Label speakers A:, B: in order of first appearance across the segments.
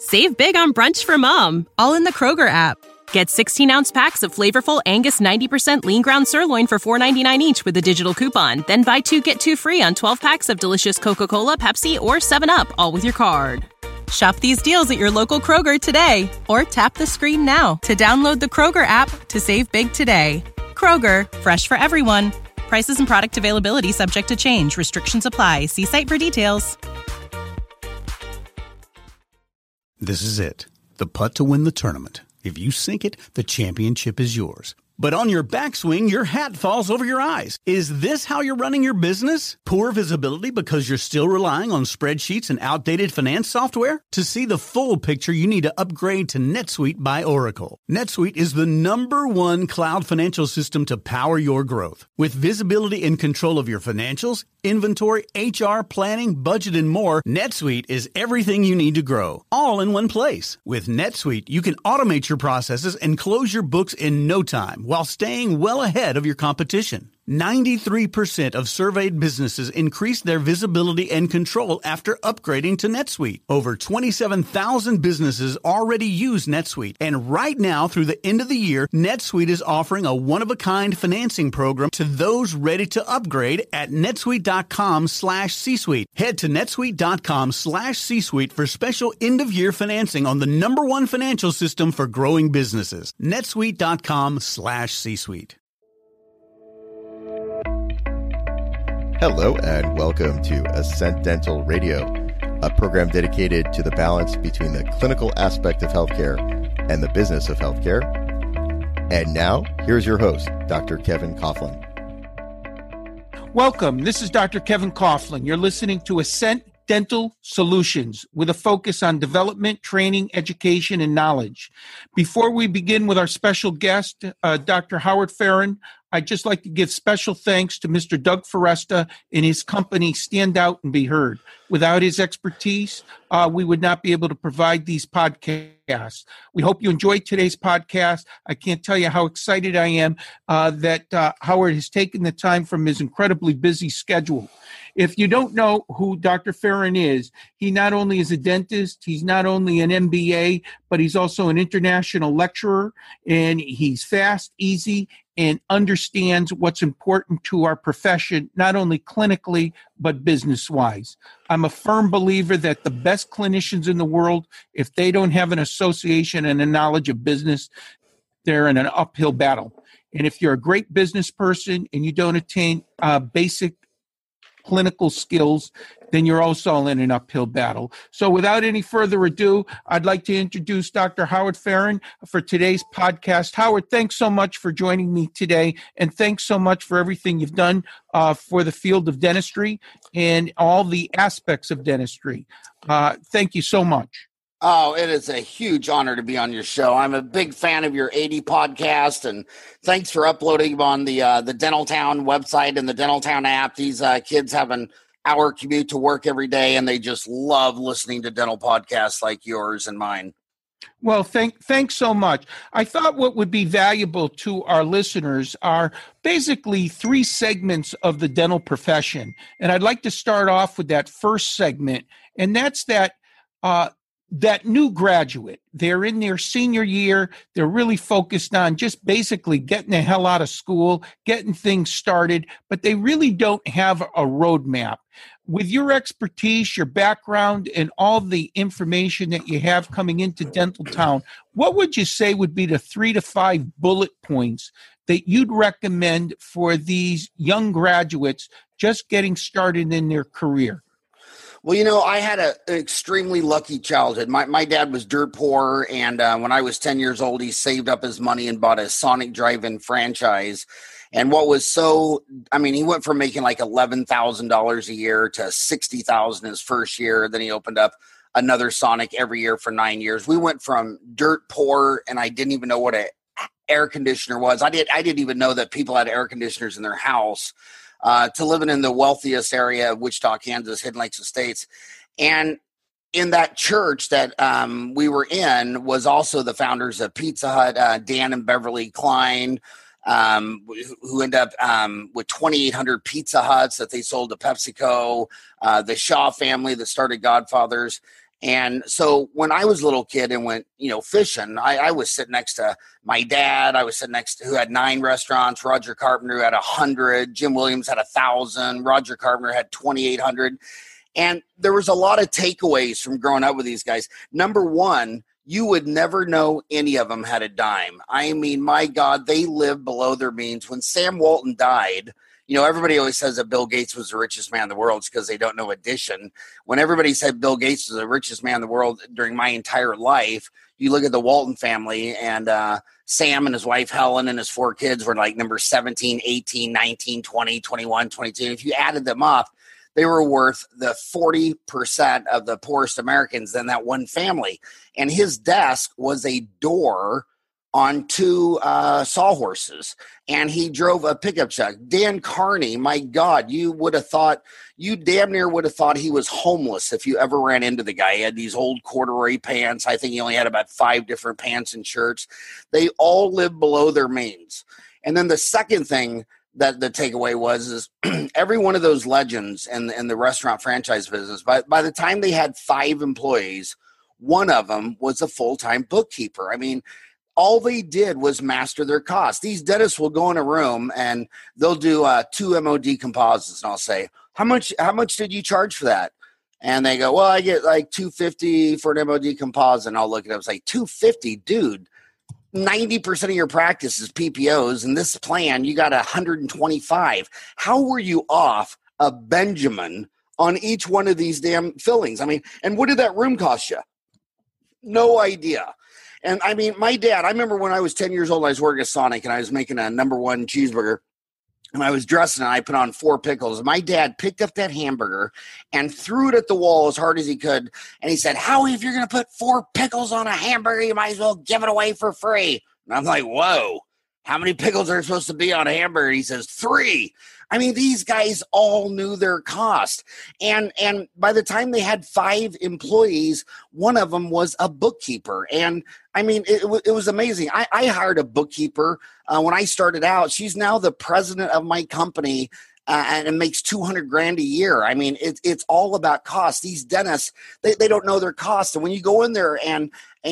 A: Save big on brunch for mom, all in the Kroger app. Get 16-ounce packs of flavorful Angus 90% lean ground sirloin for $4.99 each with a digital coupon. Then buy 2, get 2 free on 12 packs of delicious Coca-Cola, Pepsi, or 7-Up, all with your card. Shop these deals at your local Kroger today, or tap the screen now to download the Kroger app to save big today. Kroger, fresh for everyone. Prices and product availability subject to change. Restrictions apply. See site for details.
B: This is it. The putt to win the tournament. If you sink it, the championship is yours. But on your backswing, your hat falls over your eyes. Is this how you're running your business? Poor visibility because you're still relying on spreadsheets and outdated finance software? To see the full picture, you need to upgrade to NetSuite by Oracle. NetSuite is the #1 cloud financial system to power your growth. With visibility and control of your financials, inventory, HR, planning, budget, and more, NetSuite is everything you need to grow, all in one place. With NetSuite, you can automate your processes and close your books in no time while staying well ahead of your competition. 93% of surveyed businesses increased their visibility and control after upgrading to NetSuite. Over 27,000 businesses already use NetSuite. And right now, through the end of the year, NetSuite is offering a one-of-a-kind financing program to those ready to upgrade at netsuite.com/C-Suite. Head to netsuite.com/C-Suite for special end-of-year financing on the #1 financial system for growing businesses. netsuite.com/C-Suite.
C: Hello and welcome to Ascent Dental Radio, a program dedicated to the balance between the clinical aspect of healthcare and the business of healthcare. And now, here's your host, Dr. Kevin Coughlin.
D: Welcome. This is Dr. Kevin Coughlin. You're listening to Ascent Dental Solutions with a focus on development, training, education, and knowledge. Before we begin with our special guest, Dr. Howard Farron, I'd just like to give special thanks to Mr. Doug Foresta and his company Stand Out and Be Heard. Without his expertise, we would not be able to provide these podcasts. We hope you enjoyed today's podcast. I can't tell you how excited I am that Howard has taken the time from his incredibly busy schedule. If you don't know who Dr. Farron is, he not only is a dentist, he's not only an MBA, but he's also an international lecturer, and he's fast, easy, and understands what's important to our profession, not only clinically, but business-wise. I'm a firm believer that the best clinicians in the world, if they don't have an association and a knowledge of business, they're in an uphill battle. And if you're a great business person and you don't attain basic clinical skills, then you're also in an uphill battle. So without any further ado, I'd like to introduce Dr. Howard Farron for today's podcast. Howard, thanks so much for joining me today, and thanks so much for everything you've done for the field of dentistry and all the aspects of dentistry. Thank you so much.
E: Oh, it is a huge honor to be on your show. I'm a big fan of your 80 podcast, and thanks for uploading on the Dentaltown website and the Dentaltown app. These kids have an hour commute to work every day, and they just love listening to dental podcasts like yours and mine.
D: Well, thanks so much. I thought what would be valuable to our listeners are basically 3 segments of the dental profession. And I'd like to start off with that first segment, and that's that new graduate. They're in their senior year. They're really focused on just basically getting the hell out of school, getting things started, but they really don't have a roadmap. With your expertise, your background, and all the information that you have coming into Dentaltown, what would you say would be the 3 to 5 bullet points that you'd recommend for these young graduates just getting started in their career?
E: Well, you know, I had an extremely lucky childhood. My dad was dirt poor, and when I was 10 years old, he saved up his money and bought a Sonic drive-in franchise. And what was he went from making like $11,000 a year to $60,000 his first year. Then he opened up another Sonic every year for 9 years. We went from dirt poor, and I didn't even know what an air conditioner was. I didn't even know that people had air conditioners in their house. To living in the wealthiest area of Wichita, Kansas, Hidden Lakes Estates. And in that church that we were in was also the founders of Pizza Hut, Dan and Beverly Klein, who ended up with 2,800 Pizza Huts that they sold to PepsiCo, the Shaw family that started Godfathers. And so when I was a little kid and went, fishing, I was sitting next to my dad. I was sitting next to who had 9 restaurants, Roger Carpenter, who had 100, Jim Williams had 1,000, Roger Carpenter had 2,800. And there was a lot of takeaways from growing up with these guys. Number one, you would never know any of them had a dime. I mean, my God, they lived below their means. When Sam Walton died, everybody always says that Bill Gates was the richest man in the world because they don't know addition. When everybody said Bill Gates was the richest man in the world during my entire life, you look at the Walton family, and Sam and his wife Helen and his 4 kids were like number 17, 18, 19, 20, 21, 22. If you added them up, they were worth the 40% of the poorest Americans in that one family. And his desk was a door on 2 sawhorses, and he drove a pickup truck. Dan Carney, my God, you damn near would have thought he was homeless if you ever ran into the guy. He had these old corduroy pants. I think he only had about 5 different pants and shirts. They all lived below their means. And then the second thing that the takeaway is every one of those legends in the restaurant franchise business, by the time they had 5 employees, one of them was a full-time bookkeeper. I mean, all they did was master their costs. These dentists will go in a room and they'll do 2 MOD composites, and I'll say, how much did you charge for that? And they go, well, I get like $250 for an MOD composite. And I'll look at it, I was like, $250, dude. 90% of your practice is PPOs, and this plan, you got 125. How were you off a Benjamin on each one of these damn fillings? I mean, and what did that room cost you? No idea. And I mean, my dad, I remember when I was 10 years old, I was working at Sonic, and I was making a number 1 cheeseburger, and I was dressing, and I put on 4 pickles. My dad picked up that hamburger and threw it at the wall as hard as he could. And he said, Howie, if you're going to put 4 pickles on a hamburger, you might as well give it away for free. And I'm like, whoa, how many pickles are supposed to be on a hamburger? He says, 3. I mean, these guys all knew their cost. And by the time they had 5 employees, one of them was a bookkeeper. And I mean, it was amazing. I hired a bookkeeper when I started out. She's now the president of my company, and it makes $200,000 a year. I mean, it's all about cost. These dentists, they don't know their cost. And when you go in there and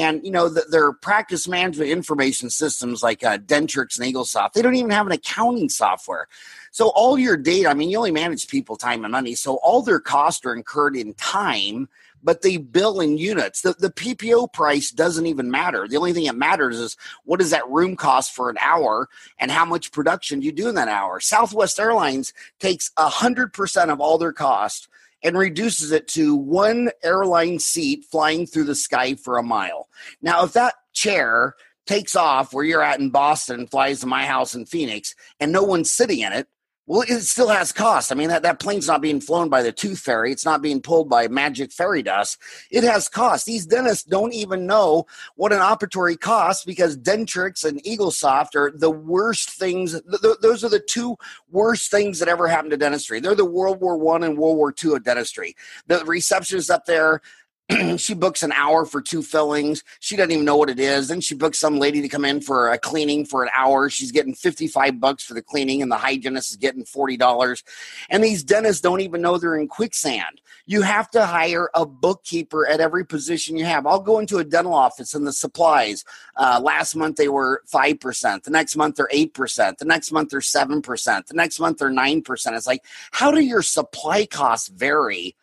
E: their practice management information systems like Dentrix and Eaglesoft, they don't even have an accounting software. So all your data, I mean, you only manage people, time, and money. So all their costs are incurred in time, but they bill in units. The PPO price doesn't even matter. The only thing that matters is what does that room cost for an hour and how much production you do in that hour. Southwest Airlines takes 100% of all their cost and reduces it to 1 airline seat flying through the sky for a mile. Now, if that chair takes off where you're at in Boston, flies to my house in Phoenix, and no one's sitting in it, well, it still has cost. I mean, that plane's not being flown by the Tooth Fairy. It's not being pulled by magic fairy dust. It has cost. These dentists don't even know what an operatory costs because Dentrix and Eaglesoft are the worst things. Those are the 2 worst things that ever happened to dentistry. They're the World War I and World War II of dentistry. The receptionist up there, she books an hour for 2 fillings. She doesn't even know what it is. Then she books some lady to come in for a cleaning for an hour. She's getting $55 for the cleaning, and the hygienist is getting $40. And these dentists don't even know they're in quicksand. You have to hire a bookkeeper at every position you have. I'll go into a dental office and the supplies. Last month they were 5%. The next month they're 8%. The next month they're 7%. The next month they're 9%. It's like, how do your supply costs vary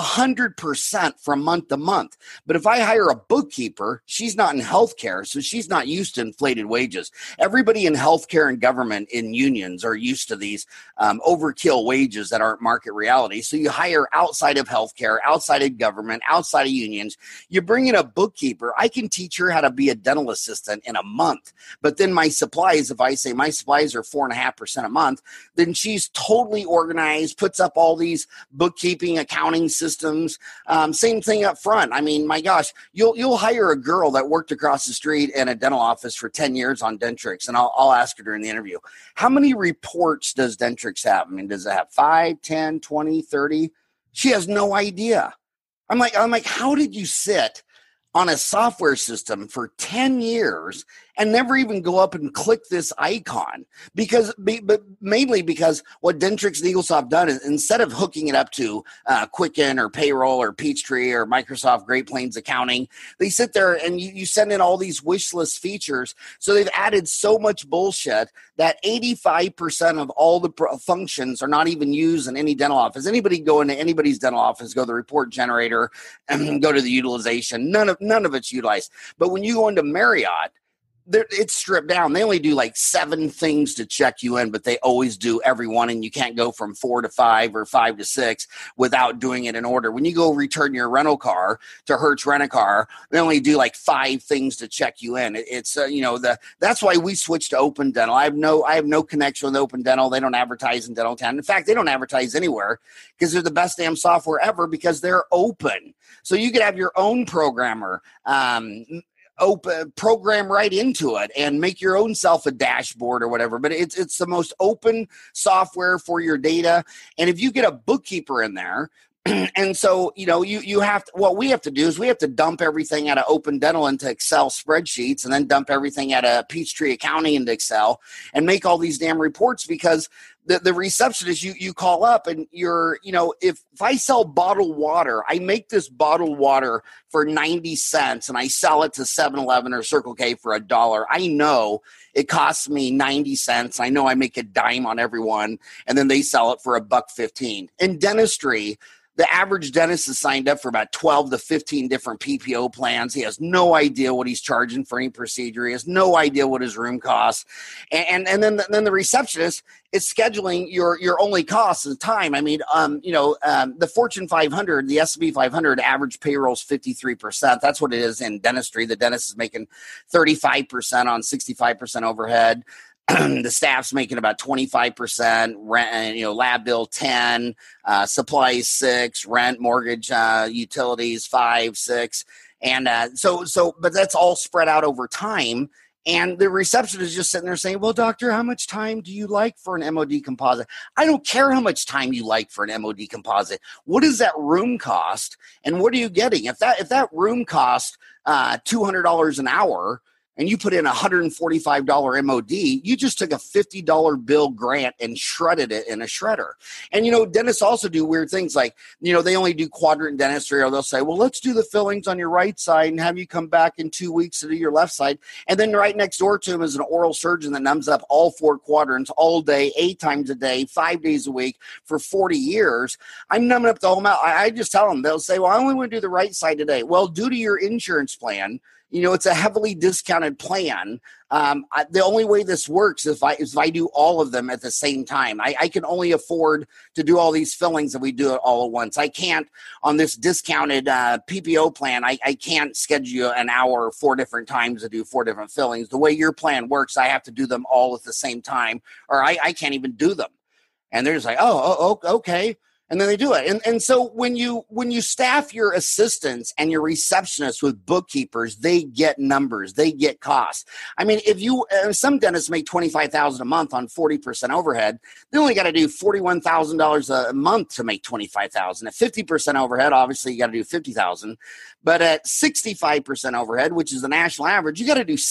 E: 100% from month to month? But if I hire a bookkeeper, she's not in healthcare, so she's not used to inflated wages. Everybody in healthcare and government in unions are used to these overkill wages that aren't market reality. So you hire outside of healthcare, outside of government, outside of unions. You bring in a bookkeeper. I can teach her how to be a dental assistant in a month. But then my supplies, if I say my supplies are 4.5% a month, then she's totally organized, puts up all these bookkeeping, accounting systems. Same thing up front. I mean, my gosh, you'll hire a girl that worked across the street in a dental office for 10 years on Dentrix, and I'll ask her during the interview, how many reports does Dentrix have? I mean, does it have 5, 10, 20, 30? She has no idea. I'm like, how did you sit on a software system for 10 years and never even go up and click this icon but mainly because what Dentrix and Eaglesoft have done is instead of hooking it up to Quicken or Payroll or Peachtree or Microsoft Great Plains Accounting, they sit there and you send in all these wish list features. So they've added so much bullshit that 85% of all the functions are not even used in any dental office. Anybody go into anybody's dental office, go to the report generator and go to the utilization. None of it's utilized. But when you go into Marriott, it's stripped down. They only do like 7 things to check you in, but they always do every one, and you can't go from 4 to 5 or 5 to 6 without doing it in order. When you go return your rental car to Hertz Rent-A-Car, they only do like 5 things to check you in. It's that's why we switched to Open Dental. I have no connection with Open Dental. They don't advertise in Dental Town. In fact, they don't advertise anywhere because they're the best damn software ever because they're open. So you could have your own programmer. Open program right into it and make your own self a dashboard or whatever, but it's the most open software for your data. And if you get a bookkeeper in there, and so you have to, what we have to do is we have to dump everything out of Open Dental into Excel spreadsheets and then dump everything out of Peachtree Accounting into Excel and make all these damn reports because the receptionist you call up and if I sell bottled water, I make this bottled water for 90 cents and I sell it to 7-Eleven or Circle K for $1. I know it costs me 90 cents. I know I make a dime on everyone, and then they sell it for $1.15. In dentistry, the average dentist is signed up for about 12 to 15 different PPO plans. He has no idea what he's charging for any procedure. He has no idea what his room costs. And then the receptionist is scheduling your only cost is time. I mean, the Fortune 500, the S&P 500 average payroll is 53%. That's what it is in dentistry. The dentist is making 35% on 65% overhead. The staff's making about 25%, rent, lab bill 10, supplies 6, rent, mortgage, utilities 5, 6, and but that's all spread out over time. And the receptionist is just sitting there saying, "Well, doctor, how much time do you like for an MOD composite?" I don't care how much time you like for an MOD composite. What does that room cost, and what are you getting? If that room cost $200 an hour, and you put in a $145 MOD, you just took a $50 bill grant and shredded it in a shredder. And, dentists also do weird things like, they only do quadrant dentistry, or they'll say, well, let's do the fillings on your right side and have you come back in 2 weeks to do your left side. And then right next door to him is an oral surgeon that numbs up all 4 quadrants all day, 8 times a day, 5 days a week for 40 years. I'm numbing up the whole mouth. I just tell them, they'll say, well, I only want to do the right side today. Well, due to your insurance plan, it's a heavily discounted plan. The only way this works is if I do all of them at the same time. I can only afford to do all these fillings if we do it all at once. I can't, on this discounted PPO plan, I can't schedule an hour 4 different times to do 4 different fillings. The way your plan works, I have to do them all at the same time, or I can't even do them. And they're just like, oh, okay. And then they do it. And so when you staff your assistants and your receptionists with bookkeepers, they get numbers, they get costs. I mean, if some dentists make $25,000 a month on 40% overhead, they only got to do $41,000 a month to make $25,000. At 50% overhead, obviously you got to do $50,000. But at 65% overhead, which is the national average, you got to do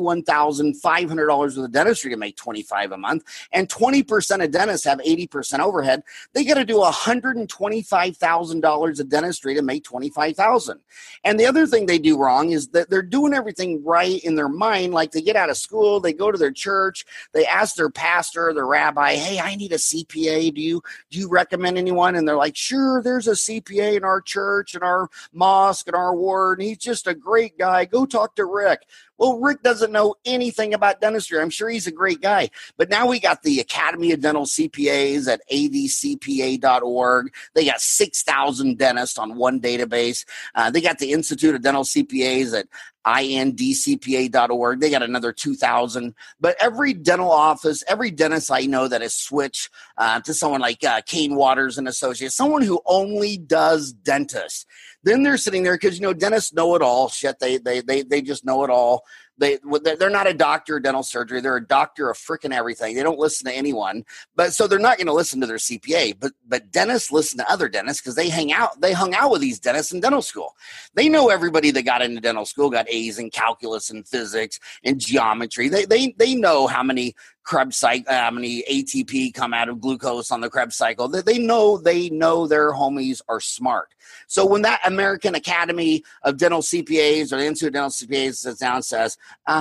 E: $71,500 with a dentistry to make $25,000 a month. And 20% of dentists have 80% overhead. They got to do $125,000 of dentistry to make $25,000. And the other thing they do wrong is that they're doing everything right in their mind. Like they get out of school, they go to their church, they ask their pastor, their rabbi, "Hey, I need a CPA. Do you recommend anyone?" And they're like, "Sure, there's a CPA in our church and our mosque and our ward, and he's just a great guy. Go talk to Rick." Well, Rick doesn't know anything about dentistry. I'm sure he's a great guy. But now we got the Academy of Dental CPAs at avcpa.org. They got 6,000 dentists on one database. They got the Institute of Dental CPAs at indcpa.org. They got another 2,000. But every dental office, every dentist I know that has switched to someone like Kane Waters and Associates, someone who only does dentists. Then they're sitting there because, dentists know it all. Shit, they just know it all. They're not a doctor of dental surgery. They're a doctor of freaking everything. They don't listen to anyone, but so they're not going to listen to their CPA. But dentists listen to other dentists because they hung out with these dentists in dental school. They know everybody that got into dental school got A's in calculus and physics and geometry. They know how many Krebs cycle, how many ATP come out of glucose on the Krebs cycle. They know their homies are smart. So when that American Academy of Dental CPAs or the Institute of Dental CPAs sits down and says,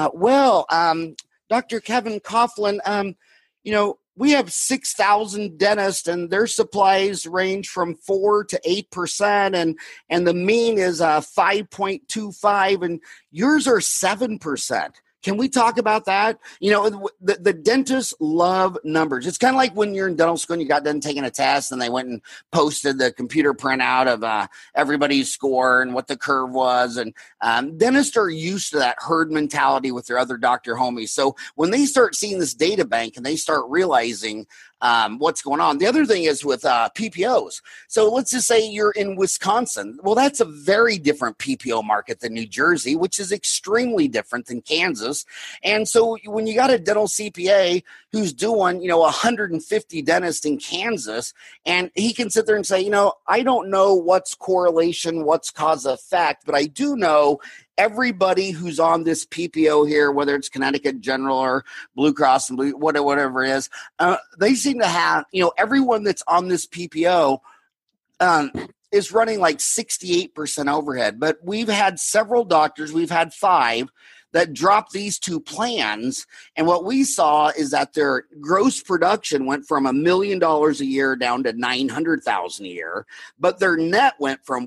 E: Dr. Kevin Coughlin, we have 6,000 dentists and their supplies range from 4 to 8%, and the mean is 5.25, and yours are 7%. Can we talk about that? The dentists love numbers. It's kind of like when you're in dental school and you got done taking a test and they went and posted the computer printout of everybody's score and what the curve was. And dentists are used to that herd mentality with their other doctor homies. So when they start seeing this data bank and they start realizing what's going on. The other thing is with PPOs. So let's just say you're in Wisconsin. Well, that's a very different PPO market than New Jersey, which is extremely different than Kansas. And so when you got a dental CPA who's doing, 150 dentists in Kansas, and he can sit there and say, I don't know what's correlation, what's cause effect, but I do know everybody who's on this PPO here, whether it's Connecticut General or Blue Cross and whatever it is, they seem to have, everyone that's on this PPO is running like 68% overhead. But we've had several doctors, we've had 5 that dropped these 2 plans. And what we saw is that their gross production went from $1 million a year down to $900,000 a year, but their net went from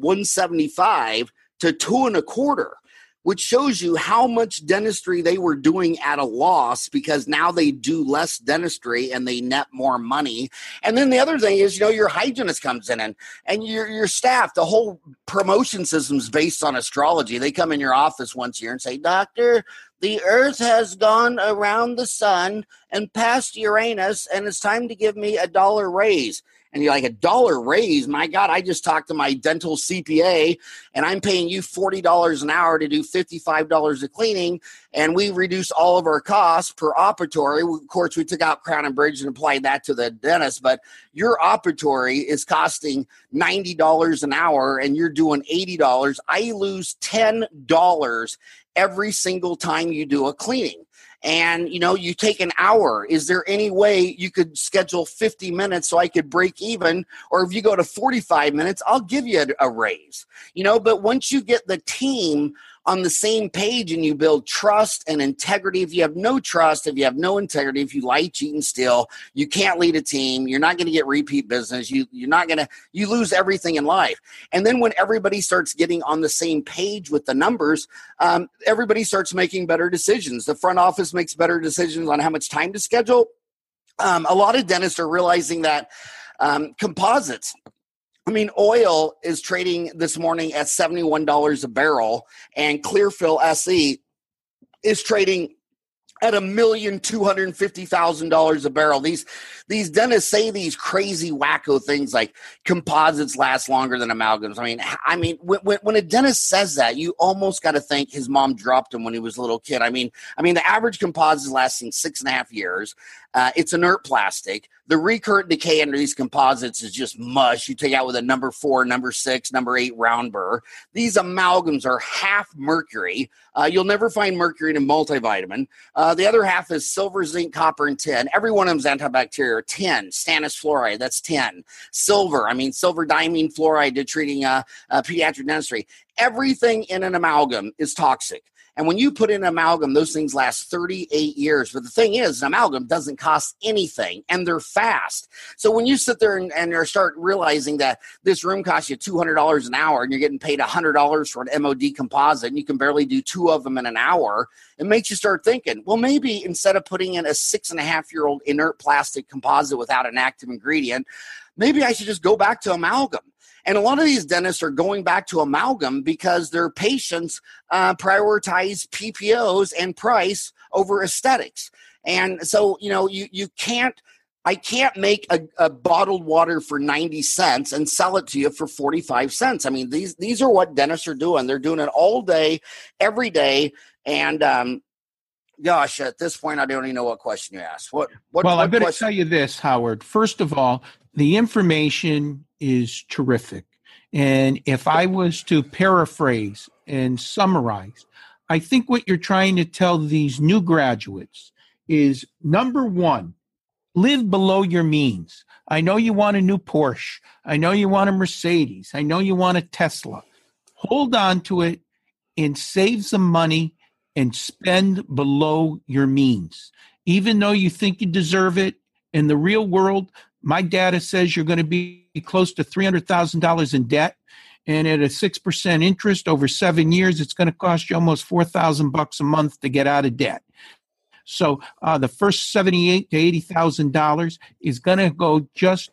E: 175 to 2.25. Which shows you how much dentistry they were doing at a loss because now they do less dentistry and they net more money. And then the other thing is, your hygienist comes in and your staff, the whole promotion system is based on astrology. They come in your office once a year and say, Doctor, the earth has gone around the sun and past Uranus, and it's time to give me $1 raise. And you're like, $1 raise? My God, I just talked to my dental CPA and I'm paying you $40 an hour to do $55 of cleaning. And we reduced all of our costs per operatory. Of course, we took out Crown and Bridge and applied that to the dentist, but your operatory is costing $90 an hour and you're doing $80. I lose $10 every single time you do a cleaning. And, you take an hour. Is there any way you could schedule 50 minutes so I could break even? Or if you go to 45 minutes, I'll give you a raise. But once you get the team on the same page and you build trust and integrity, if you have no trust, if you have no integrity, if you lie, cheat, and steal, you can't lead a team. You're not going to get repeat business. You lose everything in life. And then when everybody starts getting on the same page with the numbers, everybody starts making better decisions. The front office makes better decisions on how much time to schedule. A lot of dentists are realizing that composites, oil is trading this morning at $71 a barrel, and Clearfill SE is trading at $1,250,000 a barrel. These dentists say these crazy wacko things like composites last longer than amalgams. When a dentist says that, you almost got to think his mom dropped him when he was a little kid. The average composite is lasting 6.5 years. It's inert plastic. The recurrent decay under these composites is just mush. You take out with a number 4, number 6, number 8 round burr. These amalgams are half mercury. You'll never find mercury in a multivitamin. The other half is silver, zinc, copper, and tin. Every one of them is antibacterial. Tin, stannous fluoride, that's tin. Silver diamine fluoride to treating pediatric dentistry. Everything in an amalgam is toxic. And when you put in an amalgam, those things last 38 years. But the thing is, an amalgam doesn't cost anything, and they're fast. So when you sit there and start realizing that this room costs you $200 an hour and you're getting paid $100 for an MOD composite and you can barely do 2 of them in an hour, it makes you start thinking, well, maybe instead of putting in a 6.5-year-old inert plastic composite without an active ingredient, maybe I should just go back to amalgam. And a lot of these dentists are going back to amalgam because their patients prioritize PPOs and price over aesthetics. And so, I can't make a bottled water for 90 cents and sell it to you for 45 cents. These are what dentists are doing. They're doing it all day, every day. And Gosh, at this point, I don't even know what question you asked. Well,
D: I'm going to tell you this, Howard. First of all, the information is terrific. And if I was to paraphrase and summarize, I think what you're trying to tell these new graduates is, number one, live below your means. I know you want a new Porsche. I know you want a Mercedes. I know you want a Tesla. Hold on to it and save some money and spend below your means. Even though you think you deserve it, in the real world, my data says you're going to be close to $300,000 in debt. And at a 6% interest over 7 years, it's going to cost you almost $4,000 a month to get out of debt. So the first $78,000 to $80,000 is going to go just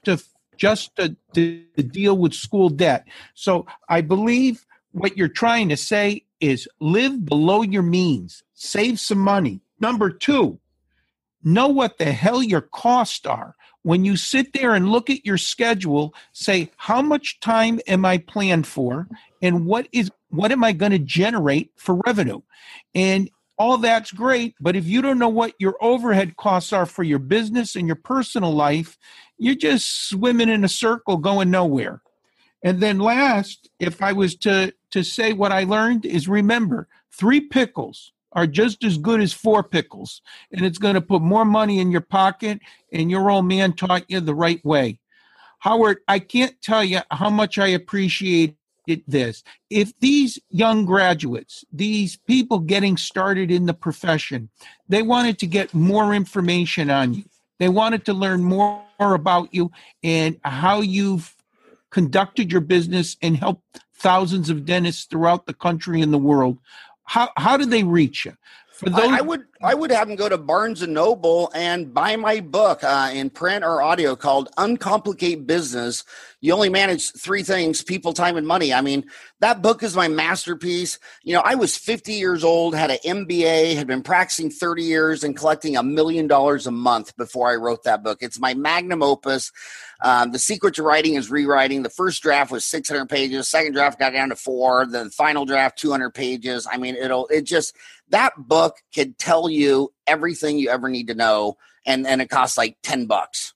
D: to deal with school debt. So I believe what you're trying to say is live below your means, save some money. Number two, know what the hell your costs are. When you sit there and look at your schedule, say, how much time am I planned for, and what am I going to generate for revenue? And all that's great, but if you don't know what your overhead costs are for your business and your personal life, you're just swimming in a circle going nowhere. And then last, if I was to say what I learned is, remember, 3 pickles are just as good as 4 pickles, and it's going to put more money in your pocket, and your old man taught you the right way. Howard, I can't tell you how much I appreciate this. If these young graduates, these people getting started in the profession, they wanted to get more information on you, they wanted to learn more about you and how you've conducted your business and helped thousands of dentists throughout the country and the world, how do they reach you? For those,
E: I would have them go to Barnes & Noble and buy my book in print or audio called Uncomplicate Business. You only manage 3 things: people, time, and money. I mean, that book is my masterpiece. You know, I was 50 years old, had an MBA, had been practicing 30 years and collecting $1 million a month before I wrote that book. It's my magnum opus. The secret to writing is rewriting. The first draft was 600 pages. Second draft got down to 4. The final draft, 200 pages. I mean, that book could tell you everything you ever need to know. And it costs like $10.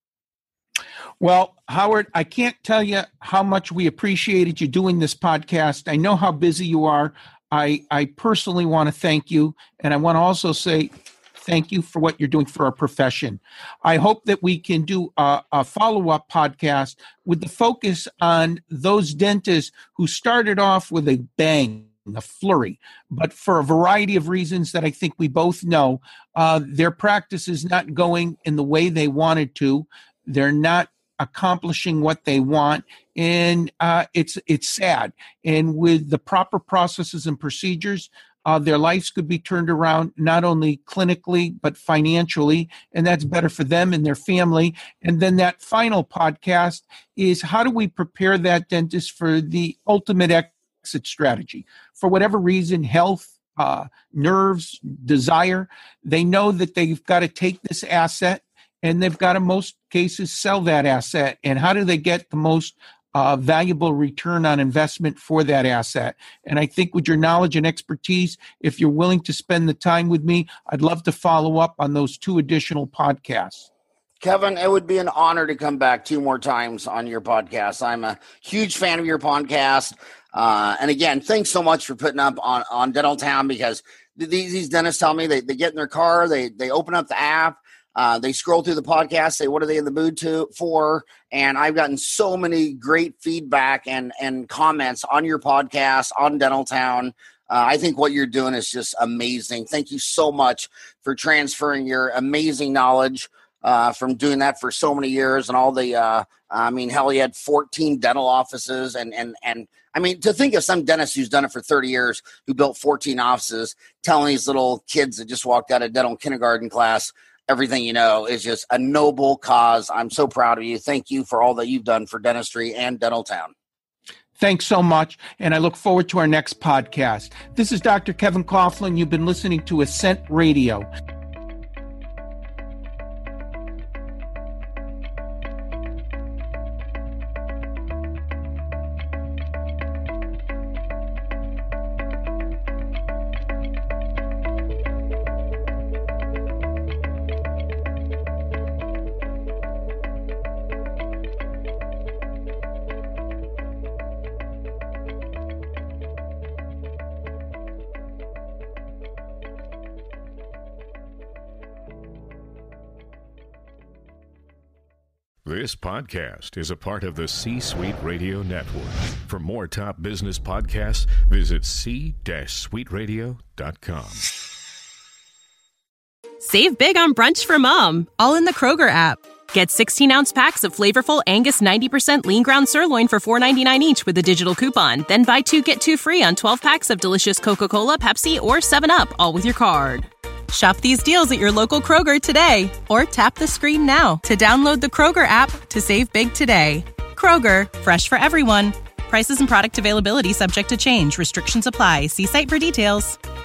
D: Well, Howard, I can't tell you how much we appreciated you doing this podcast. I know how busy you are. I personally want to thank you. And I want to also say thank you for what you're doing for our profession. I hope that we can do a follow-up podcast with the focus on those dentists who started off with a bang, a flurry, but for a variety of reasons that I think we both know, their practice is not going in the way they wanted to. They're not accomplishing what they want, and it's sad. And with the proper processes and procedures, their lives could be turned around not only clinically but financially, and that's better for them and their family. And then that final podcast is, how do we prepare that dentist for the ultimate exit strategy? For whatever reason, health, nerves, desire, they know that they've got to take this asset and they've got to, most cases, sell that asset. And how do they get the most valuable return on investment for that asset? And I think with your knowledge and expertise, if you're willing to spend the time with me, I'd love to follow up on those 2 additional podcasts.
E: Kevin, it would be an honor to come back 2 more times on your podcast. I'm a huge fan of your podcast. And again, thanks so much for putting up on Dental Town, because these dentists tell me they get in their car, they open up the app, they scroll through the podcast, say, what are they in the mood for? And I've gotten so many great feedback and comments on your podcast, on Dental Town. I think what you're doing is just amazing. Thank you so much for transferring your amazing knowledge from doing that for so many years, and all the, hell, you had 14 dental offices, and I mean, to think of some dentist who's done it for 30 years, who built 14 offices, telling these little kids that just walked out of dental kindergarten class everything you know, is just a noble cause. I'm so proud of you. Thank you for all that you've done for dentistry and Dental Town.
D: Thanks so much, and I look forward to our next podcast. This is Dr. Kevin Coughlin. You've been listening to Ascent Radio.
F: This podcast is a part of the C-Suite Radio Network. For more top business podcasts, visit c-suiteradio.com.
A: Save big on brunch for mom, all in the Kroger app. Get 16-ounce packs of flavorful Angus 90% lean ground sirloin for $4.99 each with a digital coupon. Then buy 2, get 2 free on 12 packs of delicious Coca-Cola, Pepsi, or 7-Up, all with your card. Shop these deals at your local Kroger today, or tap the screen now to download the Kroger app to save big today. Kroger, fresh for everyone. Prices and product availability subject to change. Restrictions apply. See site for details.